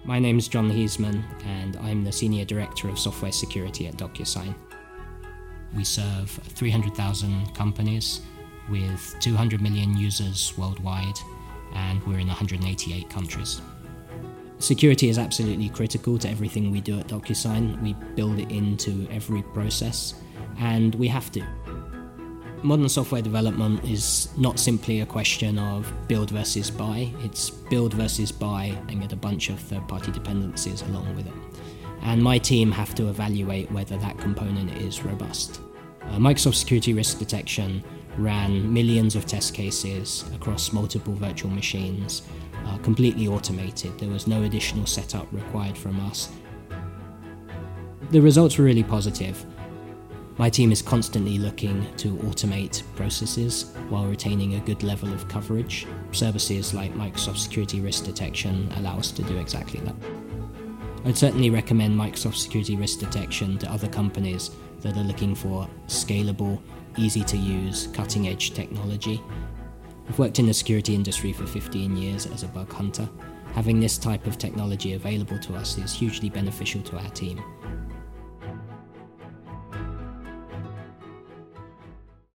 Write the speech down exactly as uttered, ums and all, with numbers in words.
My name is John Heisman, and I'm the Senior Director of Software Security at DocuSign. We serve three hundred thousand companies with two hundred million users worldwide, and we're in one hundred eighty-eight countries. Security is absolutely critical to everything we do at DocuSign. We build it into every process, and we have to. Modern software development is not simply a question of build versus buy, it's build versus buy and get a bunch of third-party dependencies along with it. And my team have to evaluate whether that component is robust. Uh, Microsoft Security Risk Detection ran millions of test cases across multiple virtual machines, uh, completely automated. There was no additional setup required from us. The results were really positive. My team is constantly looking to automate processes while retaining a good level of coverage. Services like Microsoft Security Risk Detection allow us to do exactly that. I'd certainly recommend Microsoft Security Risk Detection to other companies that are looking for scalable, easy-to-use, cutting-edge technology. I've worked in the security industry for fifteen years as a bug hunter. Having this type of technology available to us is hugely beneficial to our team.